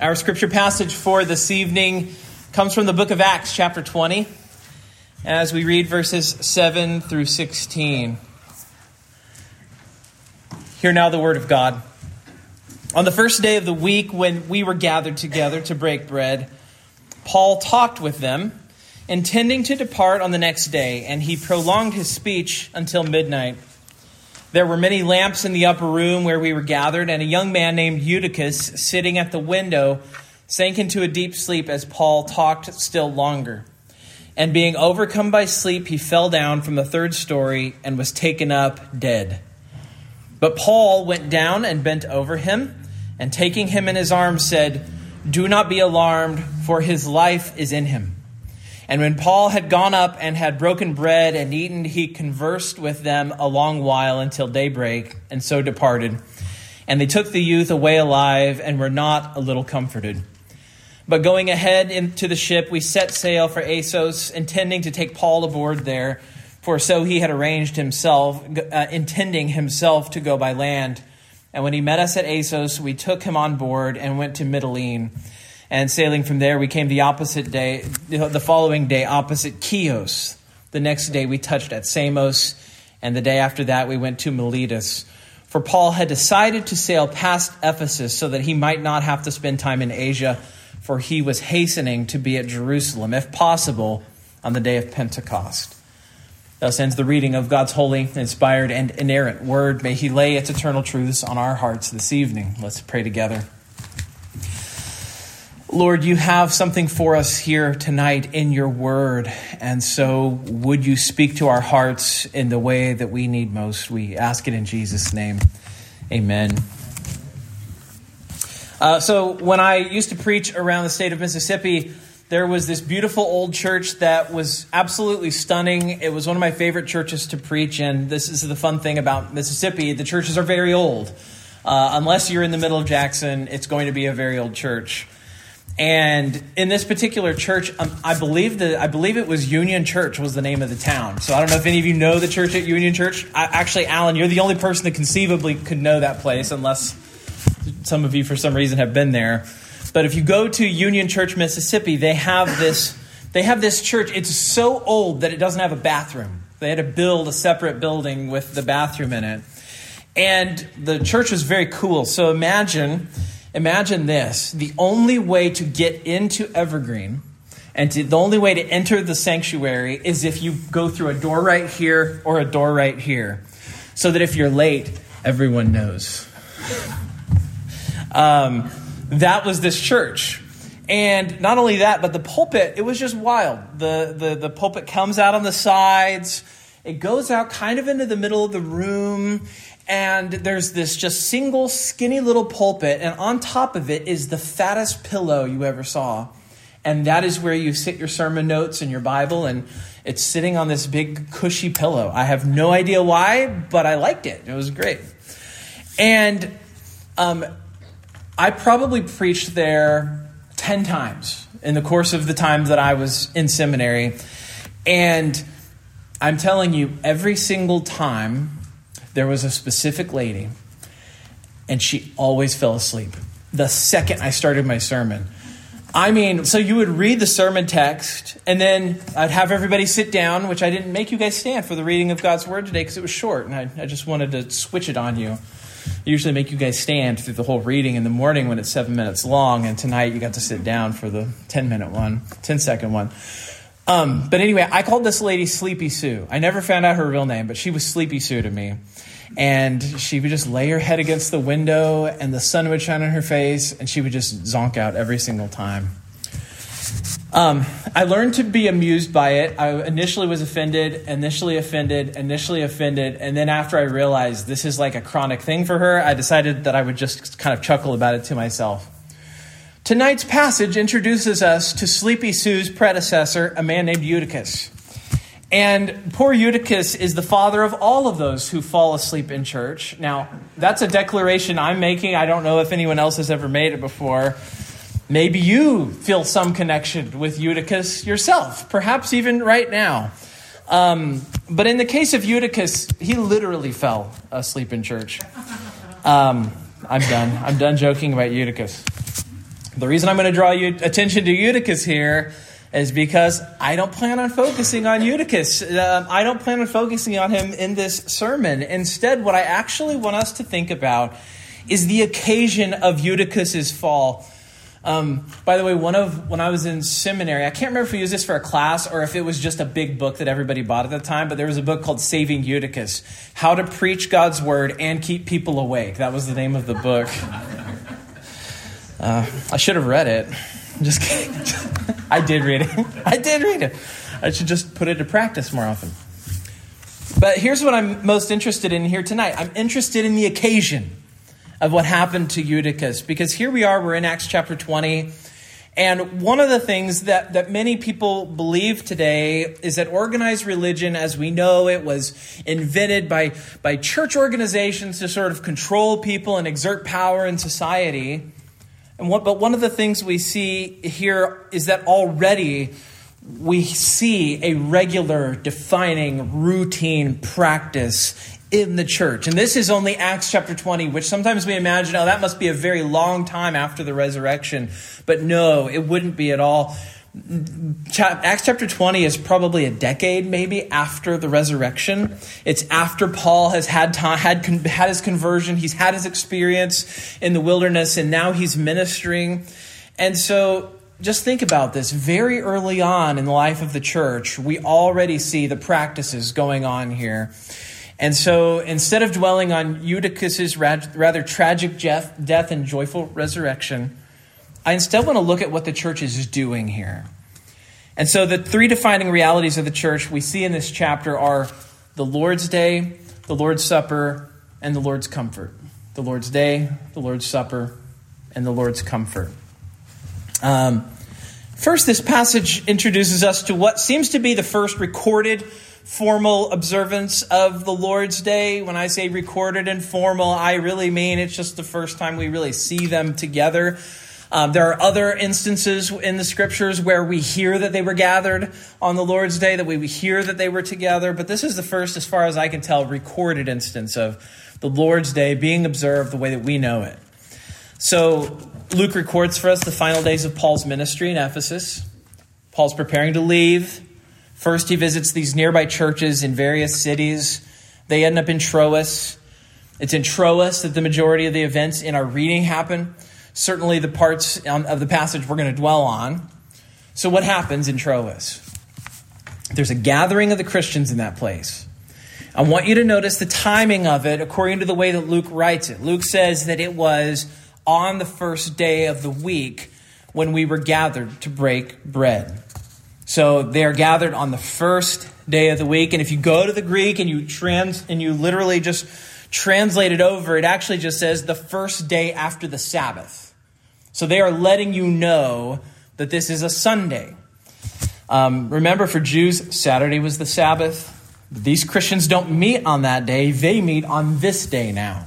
Our scripture passage for this evening comes from the book of Acts, chapter 20, as we read verses 7 through 16. Hear now the word of God. On the first day of the week, when we were gathered together to break bread, Paul talked with them, intending to depart on the next day, and he prolonged his speech until midnight. There were many lamps in the upper room where we were gathered, and a young man named Eutychus, sitting at the window, sank into a deep sleep as Paul talked still longer. And being overcome by sleep, he fell down from the third story and was taken up dead. But Paul went down and bent over him, and taking him in his arms said, "Do not be alarmed, for his life is in him." And when Paul had gone up and had broken bread and eaten, he conversed with them a long while until daybreak, and so departed. And they took the youth away alive and were not a little comforted. But going ahead into the ship, we set sail for Assos, intending to take Paul aboard there, for so he had arranged himself, intending himself to go by land. And when he met us at Assos, we took him on board and went to Mytilene. And sailing from there, we came the following day, opposite Chios. The next day, we touched at Samos, and the day after that, we went to Miletus. For Paul had decided to sail past Ephesus so that he might not have to spend time in Asia, for he was hastening to be at Jerusalem, if possible, on the day of Pentecost. Thus ends the reading of God's holy, inspired, and inerrant word. May he lay its eternal truths on our hearts this evening. Let's pray together. Lord, you have something for us here tonight in your word, and so would you speak to our hearts in the way that we need most? We ask it in Jesus' name. Amen. So when I used to preach around the state of Mississippi, there was this beautiful old church that was absolutely stunning. It was one of my favorite churches to preach in. This is the fun thing about Mississippi. The churches are very old. Unless you're in the middle of Jackson, it's going to be a very old church. And in this particular church, I believe it was Union Church was the name of the town. So I don't know if any of you know the church at Union Church. Actually, Alan, you're the only person that conceivably could know that place, unless some of you for some reason have been there. But if you go to Union Church, Mississippi, they have this church. It's so old that it doesn't have a bathroom. They had to build a separate building with the bathroom in it. And the church was very cool. So imagine this. The only way to get into Evergreen and the only way to enter the sanctuary is if you go through a door right here or a door right here, so that if you're late, everyone knows. That was this church. And not only that, but the pulpit, it was just wild. The pulpit comes out on the sides. It goes out kind of into the middle of the room. And there's this just single skinny little pulpit. And on top of it is the fattest pillow you ever saw. And that is where you sit your sermon notes and your Bible. And it's sitting on this big cushy pillow. I have no idea why, but I liked it. It was great. And I probably preached there 10 times in the course of the time that I was in seminary. And I'm telling you, every single time there was a specific lady, and she always fell asleep the second I started my sermon. I mean, so you would read the sermon text, and then I'd have everybody sit down, which I didn't make you guys stand for the reading of God's word today because it was short, and I just wanted to switch it on you. I usually make you guys stand through the whole reading in the morning when it's 7 minutes long, and tonight you got to sit down for the 10-second one. But anyway, I called this lady Sleepy Sue. I never found out her real name, but she was Sleepy Sue to me. And she would just lay her head against the window, and the sun would shine on her face, and she would just zonk out every single time. I learned to be amused by it. I initially was offended, initially offended, and then after I realized this is like a chronic thing for her, I decided that I would just kind of chuckle about it to myself. Tonight's passage introduces us to Sleepy Sue's predecessor, a man named Eutychus. And poor Eutychus is the father of all of those who fall asleep in church. Now, that's a declaration I'm making. I don't know if anyone else has ever made it before. Maybe you feel some connection with Eutychus yourself, perhaps even right now. But in the case of Eutychus, he literally fell asleep in church. I'm done joking about Eutychus. The reason I'm going to draw your attention to Eutychus here is because I don't plan on focusing on Eutychus. I don't plan on focusing on him in this sermon. Instead, what I actually want us to think about is the occasion of Eutychus's fall. By the way, when I was in seminary, I can't remember if we used this for a class or if it was just a big book that everybody bought at the time, but there was a book called Saving Eutychus, How to Preach God's Word and Keep People Awake. That was the name of the book. I should have read it. I'm just kidding. I did read it. I should just put it to practice more often. But here's what I'm most interested in here tonight. I'm interested in the occasion of what happened to Eutychus. Because here we're in Acts chapter 20. And one of the things that many people believe today is that organized religion, as we know it, was invented by church organizations to sort of control people and exert power in society. But one of the things we see here is that already we see a regular, defining, routine practice in the church. And this is only Acts chapter 20, which sometimes we imagine, that must be a very long time after the resurrection. But no, it wouldn't be at all. Acts chapter 20 is probably a decade maybe after the resurrection. It's after Paul has had his conversion. He's had his experience in the wilderness, and now he's ministering. And so just think about this. Very early on in the life of the church, we already see the practices going on here. And so instead of dwelling on Eutychus's rather tragic death and joyful resurrection, I instead want to look at what the church is doing here. And so the three defining realities of the church we see in this chapter are the Lord's Day, the Lord's Supper, and the Lord's Comfort. The Lord's Day, the Lord's Supper, and the Lord's Comfort. First, this passage introduces us to what seems to be the first recorded formal observance of the Lord's Day. When I say recorded and formal, I really mean it's just the first time we really see them together. There are other instances in the scriptures where we hear that they were gathered on the Lord's Day, that we hear that they were together. But this is the first, as far as I can tell, recorded instance of the Lord's Day being observed the way that we know it. So Luke records for us the final days of Paul's ministry in Ephesus. Paul's preparing to leave. First, he visits these nearby churches in various cities. They end up in Troas. It's in Troas that the majority of the events in our reading happen. Certainly the parts of the passage we're going to dwell on. So what happens in Troas? There's a gathering of the Christians in that place. I want you to notice the timing of it according to the way that Luke writes it. Luke says that it was on the first day of the week when we were gathered to break bread. So they are gathered on the first day of the week. And if you go to the Greek and you literally just translate it over, it actually just says the first day after the Sabbath. So they are letting you know that this is a Sunday. Remember, for Jews, Saturday was the Sabbath. These Christians don't meet on that day. They meet on this day now.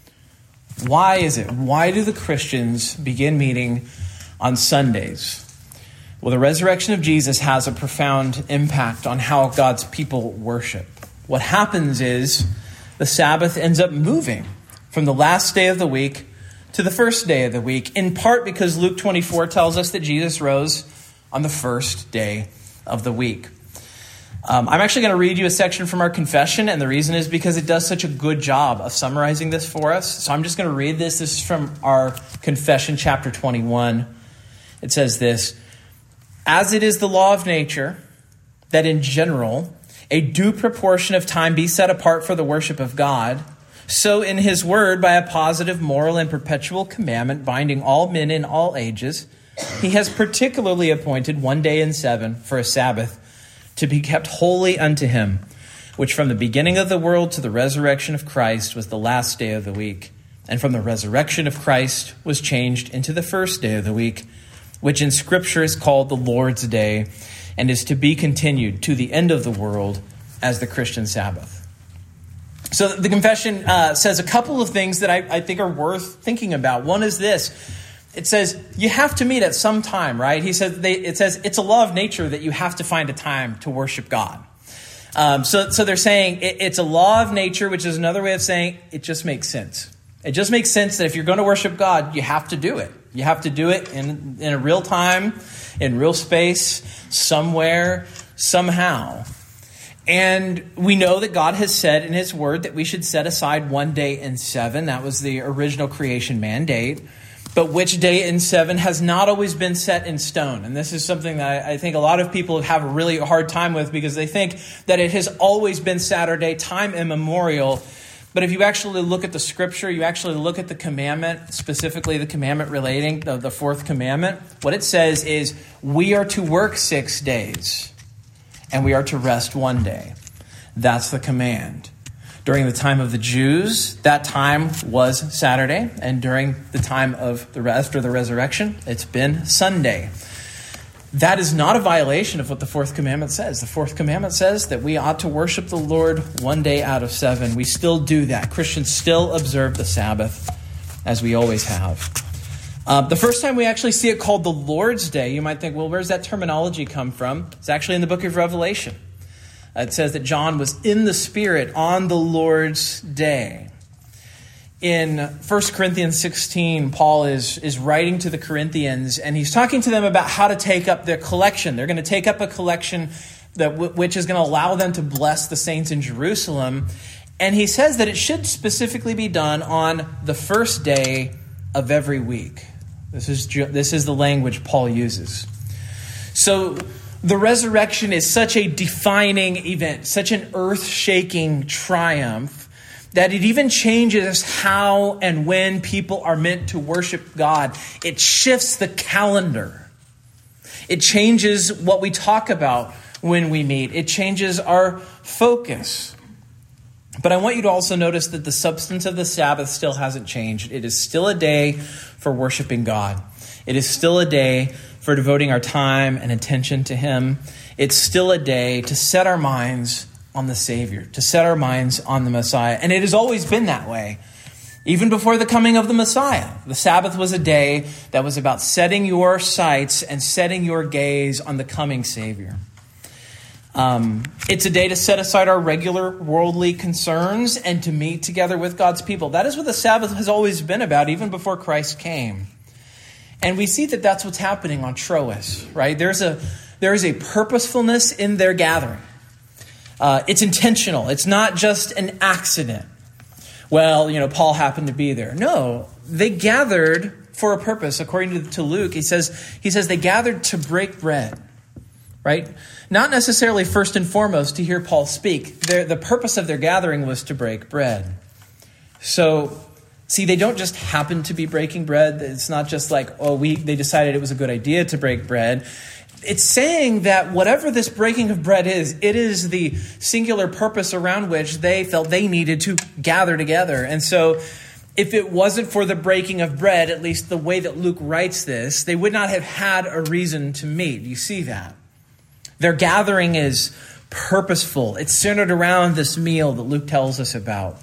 Why is it? Why do the Christians begin meeting on Sundays? Well, the resurrection of Jesus has a profound impact on how God's people worship. What happens is the Sabbath ends up moving from the last day of the week to the first day of the week, in part because Luke 24 tells us that Jesus rose on the first day of the week. I'm actually going to read you a section from our confession, and the reason is because it does such a good job of summarizing this for us. So I'm just going to read this. This is from our confession, chapter 21. It says this: "As it is the law of nature, that in general, a due proportion of time be set apart for the worship of God, so in his word, by a positive, moral, and perpetual commandment binding all men in all ages, he has particularly appointed one day in 7 for a Sabbath, to be kept holy unto him, which from the beginning of the world to the resurrection of Christ was the last day of the week. And from the resurrection of Christ was changed into the first day of the week, which in Scripture is called the Lord's Day, and is to be continued to the end of the world as the Christian Sabbath." So the confession says a couple of things that I think are worth thinking about. One is this. It says you have to meet at some time, right? It says it's a law of nature that you have to find a time to worship God. So they're saying it's a law of nature, which is another way of saying it just makes sense. It just makes sense that if you're going to worship God, you have to do it. You have to do it in a real time, in real space, somewhere, somehow. And we know that God has said in his word that we should set aside one day in 7. That was the original creation mandate. But which day in 7 has not always been set in stone. And this is something that I think a lot of people have a really hard time with, because they think that it has always been Saturday, time immemorial. But if you actually look at the scripture, you actually look at the commandment, specifically the commandment relating to the 4th commandment, what it says is we are to work 6 days and we are to rest 1 day. That's the command. During the time of the Jews, that time was Saturday. And during the time of the rest or the resurrection, it's been Sunday. That is not a violation of what the 4th commandment says. The 4th commandment says that we ought to worship the Lord 1 day out of 7. We still do that. Christians still observe the Sabbath, as we always have. The first time we actually see it called the Lord's Day, you might think, well, where's that terminology come from? It's actually in the book of Revelation. It says that John was in the Spirit on the Lord's day. In 1 Corinthians 16, Paul is writing to the Corinthians, and he's talking to them about how to take up their collection. They're going to take up a collection which is going to allow them to bless the saints in Jerusalem. And he says that it should specifically be done on the first day of every week. This is the language Paul uses. So the resurrection is such a defining event, such an earth-shaking triumph, that it even changes how and when people are meant to worship God. It shifts the calendar. It changes what we talk about when we meet. It changes our focus. But I want you to also notice that the substance of the Sabbath still hasn't changed. It is still a day for worshiping God. It is still a day for devoting our time and attention to Him. It's still a day to set our minds on the Savior, to set our minds on the Messiah. And it has always been that way. Even before the coming of the Messiah, the Sabbath was a day that was about setting your sights and setting your gaze on the coming Savior. It's a day to set aside our regular worldly concerns and to meet together with God's people. That is what the Sabbath has always been about, even before Christ came. And we see that that's what's happening on Troas, right? There is a purposefulness in their gathering. It's intentional. It's not just an accident. Well, Paul happened to be there. No, they gathered for a purpose. According to Luke, he says they gathered to break bread, right? Not necessarily first and foremost to hear Paul speak. The purpose of their gathering was to break bread. So, see, they don't just happen to be breaking bread. It's not just like, they decided it was a good idea to break bread. It's saying that whatever this breaking of bread is, it is the singular purpose around which they felt they needed to gather together. And so if it wasn't for the breaking of bread, at least the way that Luke writes this, they would not have had a reason to meet. You see that? Their gathering is purposeful. It's centered around this meal that Luke tells us about.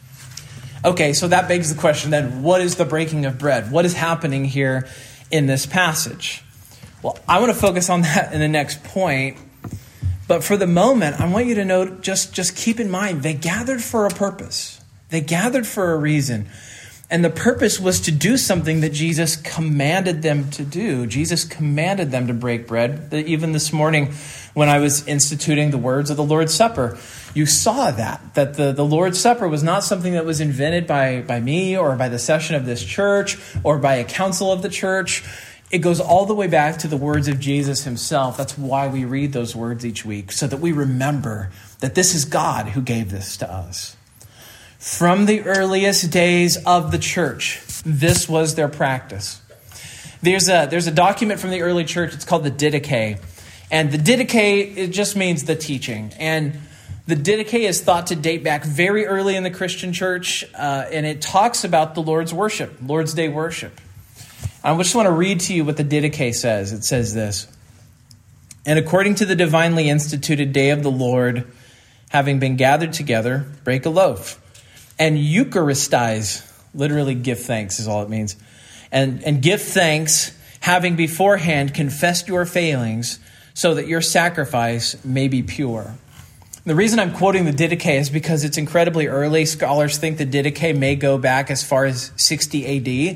Okay, so that begs the question then, what is the breaking of bread? What is happening here in this passage? Well, I want to focus on that in the next point. But for the moment, I want you to know, just keep in mind, they gathered for a purpose. They gathered for a reason. And the purpose was to do something that Jesus commanded them to do. Jesus commanded them to break bread. Even this morning, when I was instituting the words of the Lord's Supper, you saw that the Lord's Supper was not something that was invented by me or by the session of this church or by a council of the church. It goes all the way back to the words of Jesus himself. That's why we read those words each week, so that we remember that this is God who gave this to us. From the earliest days of the church, this was their practice. There's a document from the early church. It's called the Didache. And the Didache, it just means the teaching. And the Didache is thought to date back very early in the Christian church. And it talks about the Lord's worship, Lord's Day worship. I just want to read to you what the Didache says. It says this: "And according to the divinely instituted day of the Lord, having been gathered together, break a loaf. And Eucharistize," literally give thanks is all it means. And give thanks, having beforehand confessed your failings, so that your sacrifice may be pure. The reason I'm quoting the Didache is because it's incredibly early. Scholars think the Didache may go back as far as 60 AD.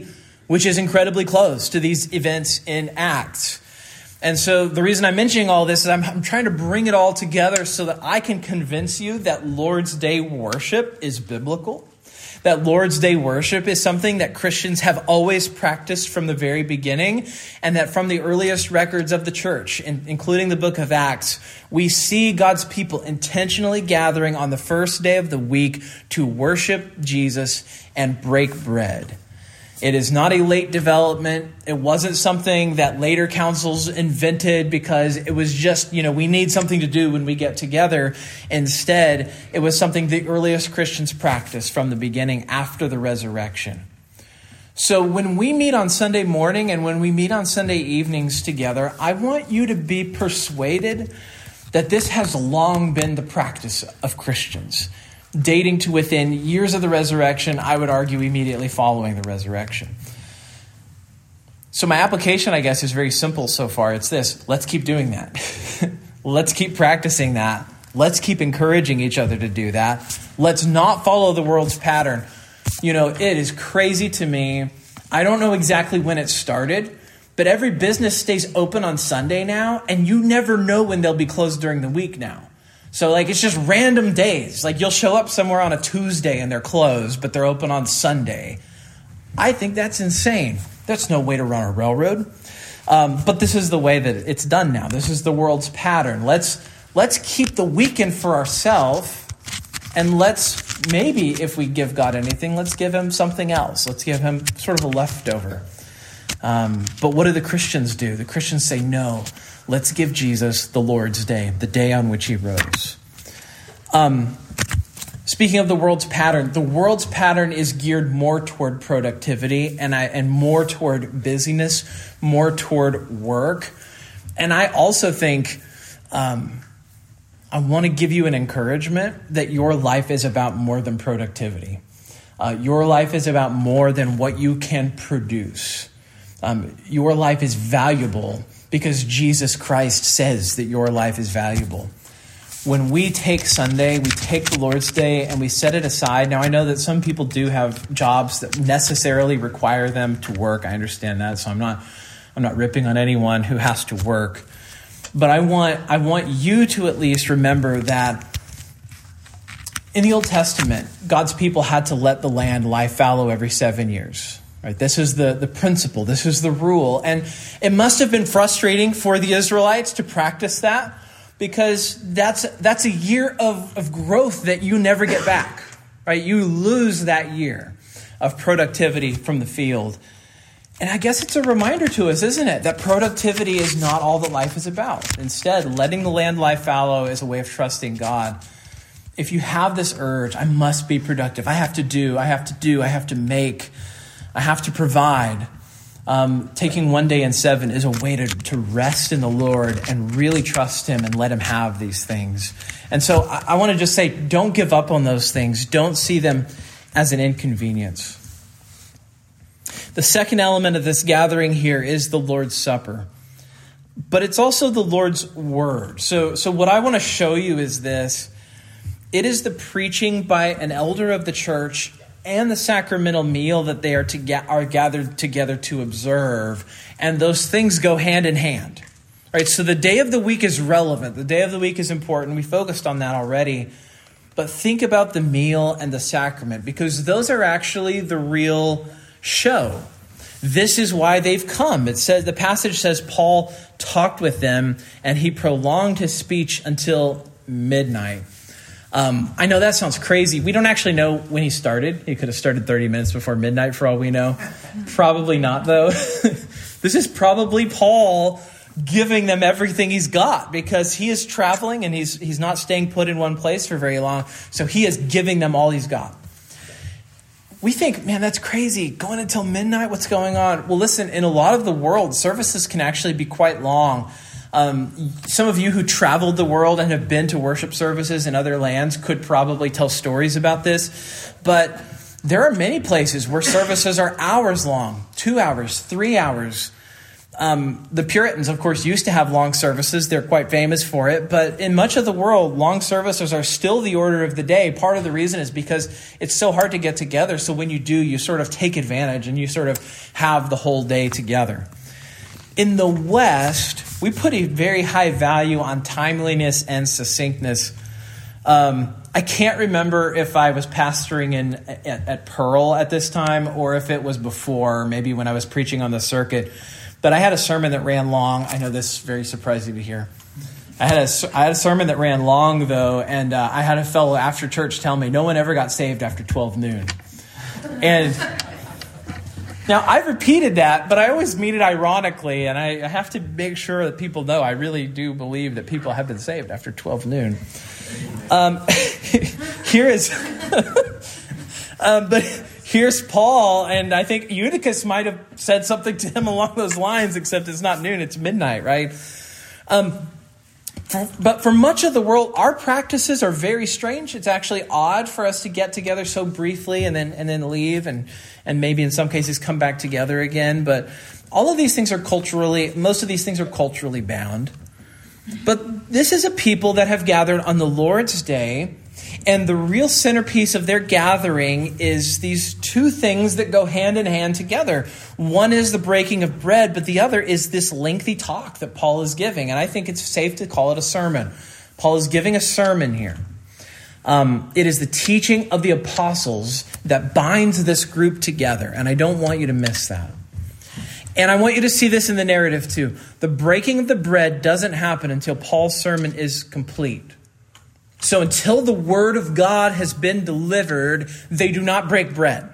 which is incredibly close to these events in Acts. And so the reason I'm mentioning all this is I'm trying to bring it all together so that I can convince you that Lord's Day worship is biblical, that Lord's Day worship is something that Christians have always practiced from the very beginning, and that from the earliest records of the church, including the book of Acts, we see God's people intentionally gathering on the first day of the week to worship Jesus and break bread. It is not a late development. It wasn't something that later councils invented because it was just, we need something to do when we get together. Instead, it was something the earliest Christians practiced from the beginning after the resurrection. So when we meet on Sunday morning and when we meet on Sunday evenings together, I want you to be persuaded that this has long been the practice of Christians, dating to within years of the resurrection, I would argue immediately following the resurrection. So my application, I guess, is very simple so far. It's this: let's keep doing that. Let's keep practicing that. Let's keep encouraging each other to do that. Let's not follow the world's pattern. It is crazy to me. I don't know exactly when it started, but every business stays open on Sunday now, and you never know when they'll be closed during the week now. So it's just random days. You'll show up somewhere on a Tuesday and they're closed, but they're open on Sunday. I think that's insane. That's no way to run a railroad. But this is the way that it's done now. This is the world's pattern. Let's keep the weekend for ourselves, and let's maybe, if we give God anything, let's give him something else. Let's give him sort of a leftover. But what do the Christians do? The Christians say, no, let's give Jesus the Lord's Day, the day on which he rose. Speaking of the world's pattern is geared more toward productivity and more toward busyness, more toward work. And I also think I want to give you an encouragement that your life is about more than productivity. Your life is about more than what you can produce. Your life is valuable because Jesus Christ says that your life is valuable. When we take Sunday, we take the Lord's Day, and we set it aside. Now, I know that some people do have jobs that necessarily require them to work. I understand that, so I'm not ripping on anyone who has to work. But I want you to at least remember that in the Old Testament, God's people had to let the land lie fallow every 7 years. Right? This is the principle. This is the rule. And it must have been frustrating for the Israelites to practice that, because that's a year of growth that you never get back. Right? You lose that year of productivity from the field. And I guess it's a reminder to us, isn't it, that productivity is not all that life is about. Instead, letting the land lie fallow is a way of trusting God. If you have this urge, I must be productive. I have to make, I have to provide. Taking one day in 7 is a way to rest in the Lord and really trust him and let him have these things. And so I want to just say, don't give up on those things. Don't see them as an inconvenience. The second element of this gathering here is the Lord's Supper. But it's also the Lord's Word. So what I want to show you is this. It is the preaching by an elder of the church and the sacramental meal that they are gathered together to observe. And those things go hand in hand. Right? So the day of the week is relevant. The day of the week is important. We focused on that already. But think about the meal and the sacrament, because those are actually the real show. This is why they've come. It says, the passage says Paul talked with them and he prolonged his speech until midnight. I know that sounds crazy. We don't actually know when he started. He could have started 30 minutes before midnight for all we know. Probably not, though. This is probably Paul giving them everything he's got, because he is traveling and he's not staying put in one place for very long. So he is giving them all he's got. We think, man, that's crazy. Going until midnight, what's going on? Well, listen, in a lot of the world, services can actually be quite long. Some of you who traveled the world and have been to worship services in other lands could probably tell stories about this. But there are many places where services are hours long, 2 hours, 3 hours. The Puritans, of course, used to have long services. They're quite famous for it. But in much of the world, long services are still the order of the day. Part of the reason is because it's so hard to get together. So when you do, you sort of take advantage and you sort of have the whole day together. In the West, we put a very high value on timeliness and succinctness. I can't remember if I was pastoring at Pearl at this time or if it was before, maybe when I was preaching on the circuit. But I had a sermon that ran long. I know this is very surprising to hear. I had a sermon that ran long, though, and I had a fellow after church tell me no one ever got saved after 12 noon. And now, I've repeated that, but I always mean it ironically, and I have to make sure that people know I really do believe that people have been saved after 12 noon. Here's Paul, and I think Eutychus might have said something to him along those lines, except it's not noon, it's midnight, right? But for much of the world, our practices are very strange. It's actually odd for us to get together so briefly and then leave and maybe in some cases come back together again. But all of these things most of these things are culturally bound. But this is a people that have gathered on the Lord's Day, and the real centerpiece of their gathering is these two things that go hand in hand together. One is the breaking of bread, but the other is this lengthy talk that Paul is giving. And I think it's safe to call it a sermon. Paul is giving a sermon here. It is the teaching of the apostles that binds this group together, and I don't want you to miss that. And I want you to see this in the narrative too. The breaking of the bread doesn't happen until Paul's sermon is complete. So until the word of God has been delivered, they do not break bread.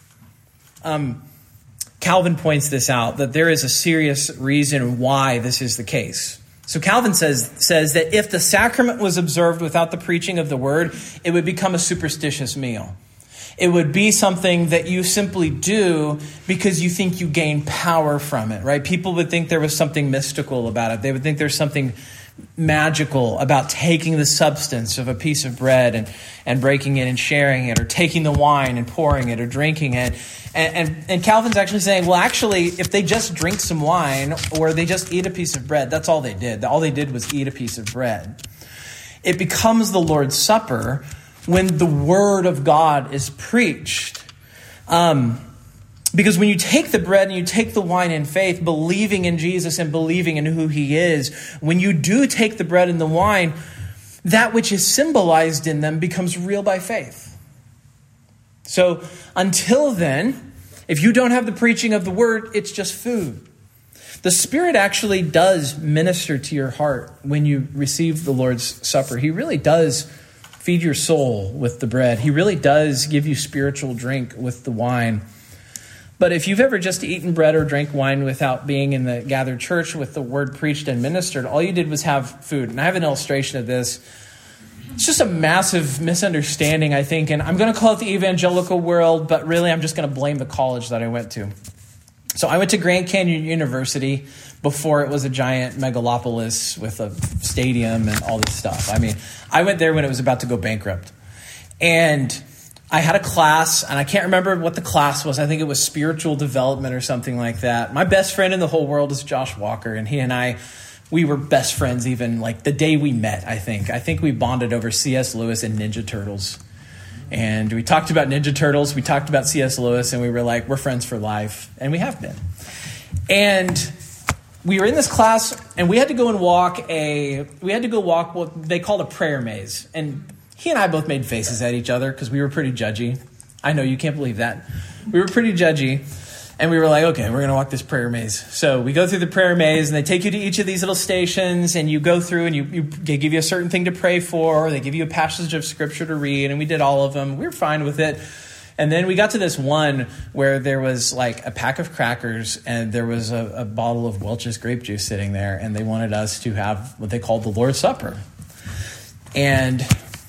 Calvin points this out, that there is a serious reason why this is the case. So Calvin says that if the sacrament was observed without the preaching of the word, it would become a superstitious meal. It would be something that you simply do because you think you gain power from it, right? People would think there was something mystical about it. They would think there's something magical about taking the substance of a piece of bread and breaking it and sharing it, or taking the wine and pouring it or drinking it. And Calvin's actually saying, well, actually, if they just drink some wine or they just eat a piece of bread, that's all they did. All they did was eat a piece of bread. It becomes the Lord's Supper when the word of God is preached. Because when you take the bread and you take the wine in faith, believing in Jesus and believing in who he is, when you do take the bread and the wine, that which is symbolized in them becomes real by faith. So until then, if you don't have the preaching of the word, it's just food. The Spirit actually does minister to your heart when you receive the Lord's Supper. He really does feed your soul with the bread. He really does give you spiritual drink with the wine. But if you've ever just eaten bread or drank wine without being in the gathered church with the word preached and ministered, all you did was have food. And I have an illustration of this. It's just a massive misunderstanding, I think. And I'm going to call it the evangelical world, but really I'm just going to blame the college that I went to. So I went to Grand Canyon University before it was a giant megalopolis with a stadium and all this stuff. I mean, I went there when it was about to go bankrupt. And I had a class, and I can't remember what the class was. I think it was spiritual development or something like that. My best friend in the whole world is Josh Walker, and he and I, we were best friends even like the day we met, I think. I think we bonded over C.S. Lewis and Ninja Turtles. And we talked about Ninja Turtles, we talked about C.S. Lewis, and we were like, we're friends for life. And we have been. And we were in this class, and we had to go walk what they called a prayer maze. And he and I both made faces at each other because we were pretty judgy. I know you can't believe that. We were pretty judgy. And we were like, okay, we're going to walk this prayer maze. So we go through the prayer maze, and they take you to each of these little stations, and you go through, and they give you a certain thing to pray for, or they give you a passage of scripture to read, and we did all of them. We were fine with it. And then we got to this one where there was like a pack of crackers, and there was a bottle of Welch's grape juice sitting there, and they wanted us to have what they called the Lord's Supper. And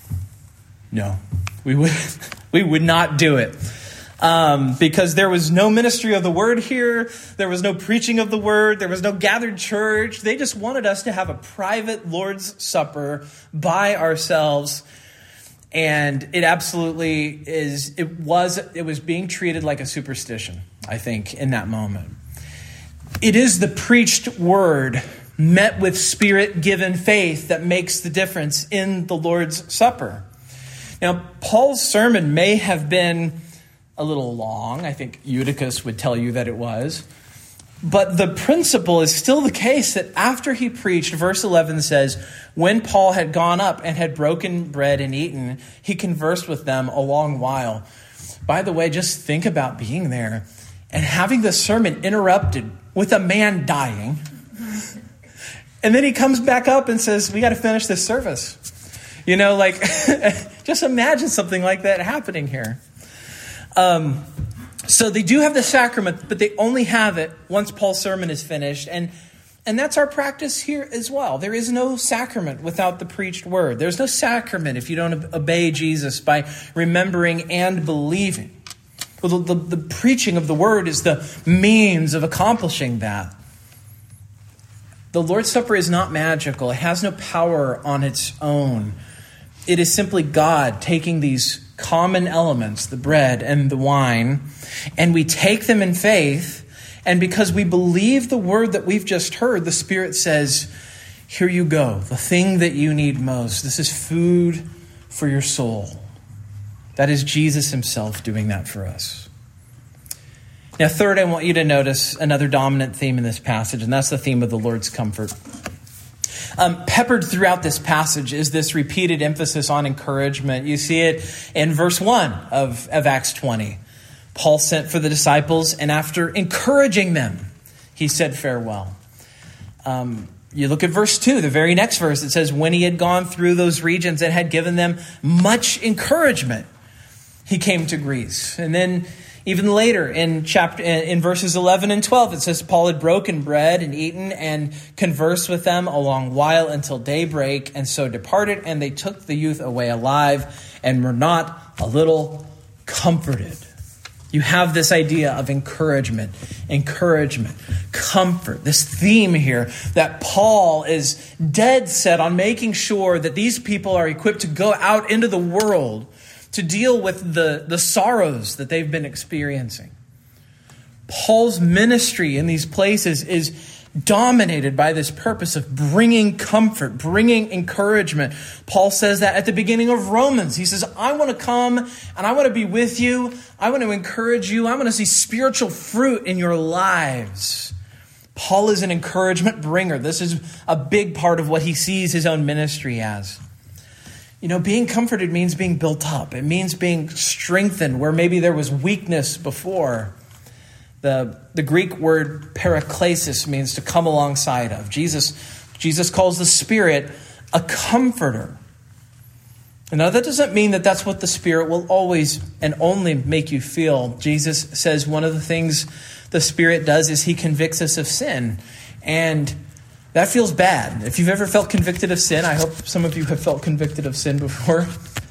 no, we would not do it. Because there was no ministry of the word here. There was no preaching of the word. There was no gathered church. They just wanted us to have a private Lord's Supper by ourselves. And it absolutely it was being treated like a superstition, I think, in that moment. It is the preached word met with Spirit-given faith that makes the difference in the Lord's Supper. Now, Paul's sermon may have been a little long. I think Eutychus would tell you that it was. But the principle is still the case that after he preached, verse 11 says, when Paul had gone up and had broken bread and eaten, he conversed with them a long while. By the way, just think about being there and having the sermon interrupted with a man dying. And then he comes back up and says, we got to finish this service. You know, like, just imagine something like that happening here. So they do have the sacrament, but they only have it once Paul's sermon is finished. And that's our practice here as well. There is no sacrament without the preached word. There's no sacrament if you don't obey Jesus by remembering and believing. Well, the preaching of the word is the means of accomplishing that. The Lord's Supper is not magical. It has no power on its own. It is simply God taking these common elements, the bread and the wine, and we take them in faith. And because we believe the word that we've just heard, the Spirit says, here you go, the thing that you need most. This is food for your soul. That is Jesus himself doing that for us. Now, third, I want you to notice another dominant theme in this passage, and that's the theme of the Lord's comfort. Peppered throughout this passage is this repeated emphasis on encouragement. You see it in verse 1 of Acts 20. Paul sent for the disciples, and after encouraging them, he said farewell. You look at verse 2, the very next verse. It says, when he had gone through those regions and had given them much encouragement, he came to Greece. And then even later in verses 11 and 12, it says Paul had broken bread and eaten and conversed with them a long while until daybreak, and so departed, and they took the youth away alive and were not a little comforted. You have this idea of encouragement, comfort, this theme here that Paul is dead set on making sure that these people are equipped to go out into the world to deal with the sorrows that they've been experiencing. Paul's ministry in these places is dominated by this purpose of bringing comfort, bringing encouragement. Paul says that at the beginning of Romans. He says, I want to come and I want to be with you. I want to encourage you. I want to see spiritual fruit in your lives. Paul is an encouragement bringer. This is a big part of what he sees his own ministry as. You know, being comforted means being built up. It means being strengthened where maybe there was weakness before. The Greek word paraklesis means to come alongside of. Jesus calls the Spirit a comforter. Now, that doesn't mean that that's what the Spirit will always and only make you feel. Jesus says one of the things the Spirit does is he convicts us of sin. And that feels bad. If you've ever felt convicted of sin, I hope some of you have felt convicted of sin before.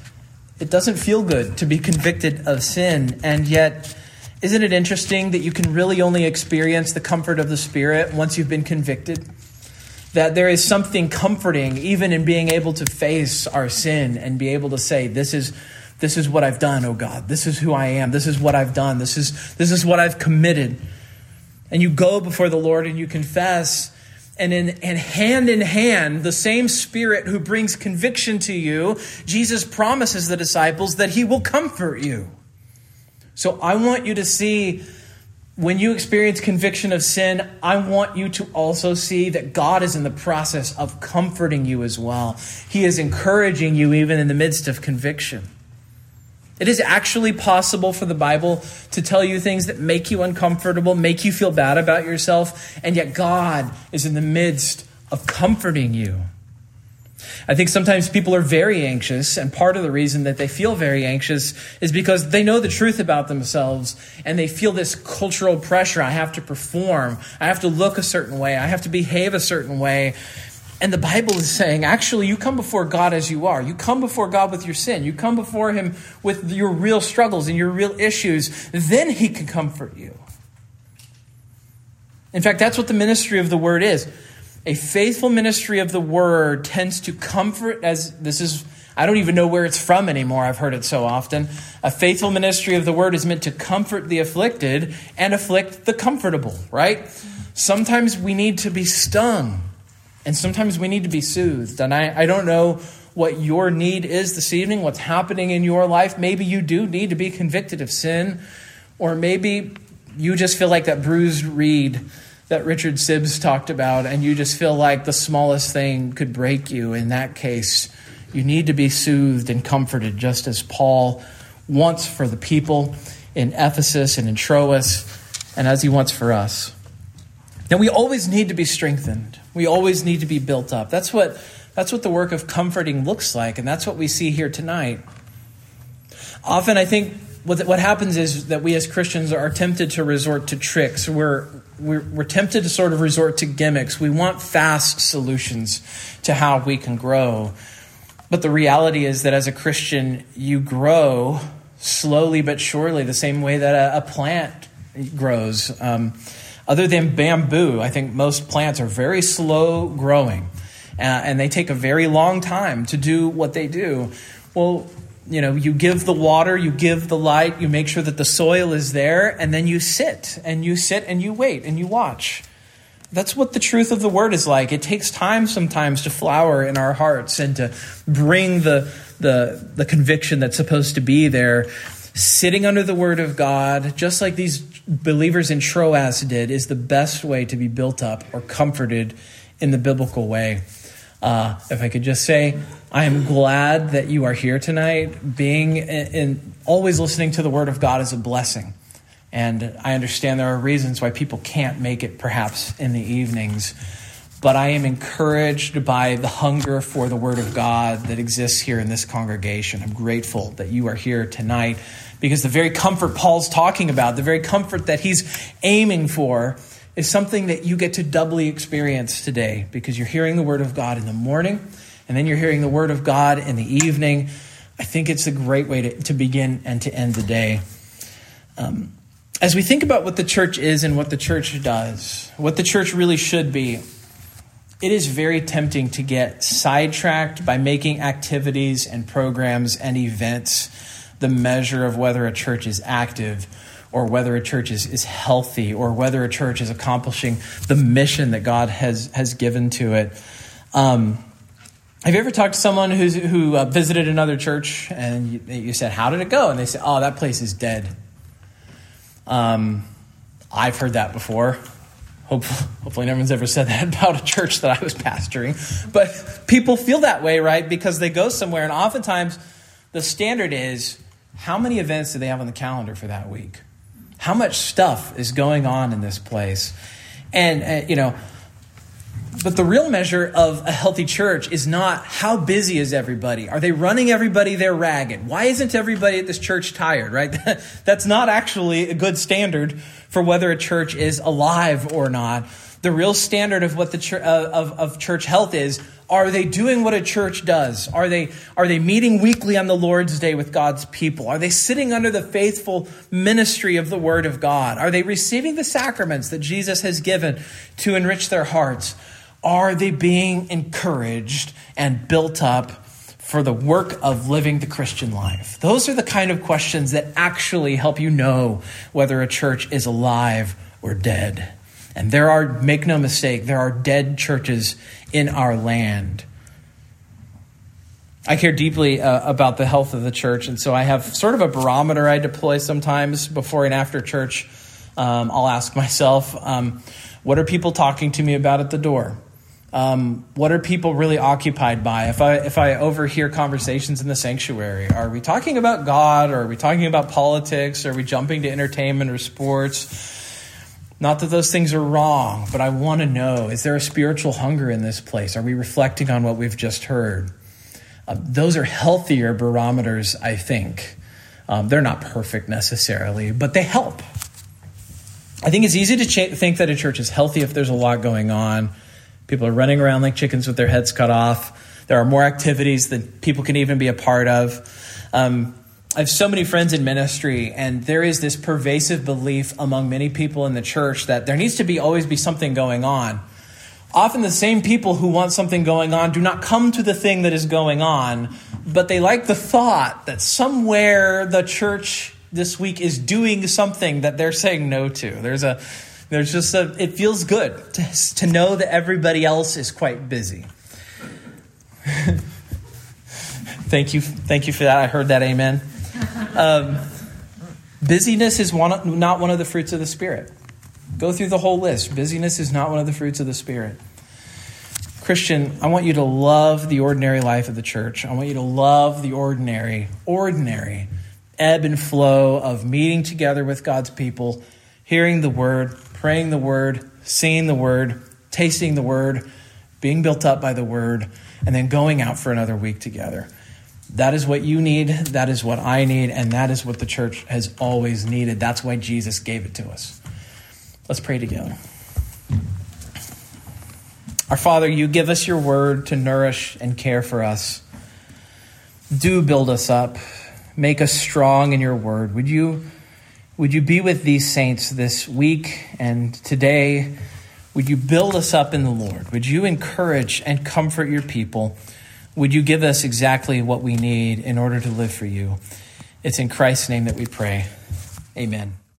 It doesn't feel good to be convicted of sin. And yet, isn't it interesting that you can really only experience the comfort of the Spirit once you've been convicted? That there is something comforting even in being able to face our sin and be able to say, this is what I've done, oh God. This is who I am. This is what I've done. This is what I've committed. And you go before the Lord and you confess. And hand in hand, the same Spirit who brings conviction to you, Jesus promises the disciples that he will comfort you. So I want you to see, when you experience conviction of sin, I want you to also see that God is in the process of comforting you as well. He is encouraging you even in the midst of conviction. It is actually possible for the Bible to tell you things that make you uncomfortable, make you feel bad about yourself, and yet God is in the midst of comforting you. I think sometimes people are very anxious, and part of the reason that they feel very anxious is because they know the truth about themselves, and they feel this cultural pressure. I have to perform. I have to look a certain way. I have to behave a certain way. And the Bible is saying, actually, you come before God as you are. You come before God with your sin. You come before him with your real struggles and your real issues. Then he can comfort you. In fact, that's what the ministry of the word is. A faithful ministry of the word tends to comfort, I don't even know where it's from anymore. I've heard it so often. A faithful ministry of the word is meant to comfort the afflicted and afflict the comfortable, right? Sometimes we need to be stung, and sometimes we need to be soothed. And I don't know what your need is this evening, what's happening in your life. Maybe you do need to be convicted of sin, or maybe you just feel like that bruised reed that Richard Sibbs talked about, and you just feel like the smallest thing could break you. In that case, you need to be soothed and comforted, just as Paul wants for the people in Ephesus and in Troas, and as he wants for us. Now, we always need to be strengthened. We always need to be built up. That's what the work of comforting looks like, and that's what we see here tonight. Often, I think what happens is that we as Christians are tempted to resort to tricks. We're tempted to sort of resort to gimmicks. We want fast solutions to how we can grow. But the reality is that as a Christian, you grow slowly but surely, the same way that a plant grows. Other than bamboo, I think most plants are very slow growing, and they take a very long time to do what they do. Well, you give the water, you give the light, you make sure that the soil is there, and then you sit and you wait and you watch. That's what the truth of the word is like. It takes time sometimes to flower in our hearts and to bring the conviction that's supposed to be there. Sitting under the word of God, just like these believers in Troas did, is the best way to be built up or comforted in the biblical way. If I could just say, I am glad that you are here tonight. Being in always listening to the word of God is a blessing. And I understand there are reasons why people can't make it perhaps in the evenings. But I am encouraged by the hunger for the word of God that exists here in this congregation. I'm grateful that you are here tonight, because the very comfort Paul's talking about, the very comfort that he's aiming for, is something that you get to doubly experience today, because you're hearing the word of God in the morning, and then you're hearing the word of God in the evening. I think it's a great way to begin and to end the day. As we think about what the church is and what the church does, what the church really should be, it is very tempting to get sidetracked by making activities and programs and events the measure of whether a church is active, or whether a church is healthy, or whether a church is accomplishing the mission that God has given to it. Have you ever talked to someone who visited another church, and you said, "How did it go?" And they said, "Oh, that place is dead." I've heard that before. Hopefully no one's ever said that about a church that I was pastoring. But people feel that way, right? Because they go somewhere, and oftentimes the standard is, how many events do they have on the calendar for that week? How much stuff is going on in this place? And but the real measure of a healthy church is not how busy is everybody. Are they running everybody there ragged? Why isn't everybody at this church tired, right? That's not actually a good standard for whether a church is alive or not. The real standard of what the of church health is, are they doing what a church does? Are they meeting weekly on the Lord's Day with God's people? Are they sitting under the faithful ministry of the Word of God? Are they receiving the sacraments that Jesus has given to enrich their hearts? Are they being encouraged and built up for the work of living the Christian life? Those are the kind of questions that actually help you know whether a church is alive or dead. And make no mistake, there are dead churches in our land. I care deeply about the health of the church, and so I have sort of a barometer I deploy sometimes before and after church. I'll ask myself, what are people talking to me about at the door? What are people really occupied by? If I overhear conversations in the sanctuary, are we talking about God, or are we talking about politics? Are we jumping to entertainment or sports? Not that those things are wrong, but I want to know, is there a spiritual hunger in this place? Are we reflecting on what we've just heard? Those are healthier barometers, I think. They're not perfect necessarily, but they help. I think it's easy to think that a church is healthy if there's a lot going on. People are running around like chickens with their heads cut off. There are more activities than people can even be a part of. I have so many friends in ministry, and there is this pervasive belief among many people in the church that there needs to always be something going on. Often the same people who want something going on do not come to the thing that is going on, but they like the thought that somewhere the church this week is doing something that they're saying no to. There's It feels good to know that everybody else is quite busy. Thank you for that. I heard that. Amen. Busyness is not one of the fruits of the Spirit. Go through the whole list. Busyness is not one of the fruits of the Spirit. Christian, I want you to love the ordinary life of the church. I want you to love the ordinary ebb and flow of meeting together with God's people, hearing the word, praying the word, singing the word, tasting the word, being built up by the word, and then going out for another week together. That is what you need. That is what I need. And that is what the church has always needed. That's why Jesus gave it to us. Let's pray together. Our Father, you give us your word to nourish and care for us. Do build us up. Make us strong in your word. Would you be with these saints this week and today? Would you build us up in the Lord? Would you encourage and comfort your people? Would you give us exactly what we need in order to live for you? It's in Christ's name that we pray. Amen.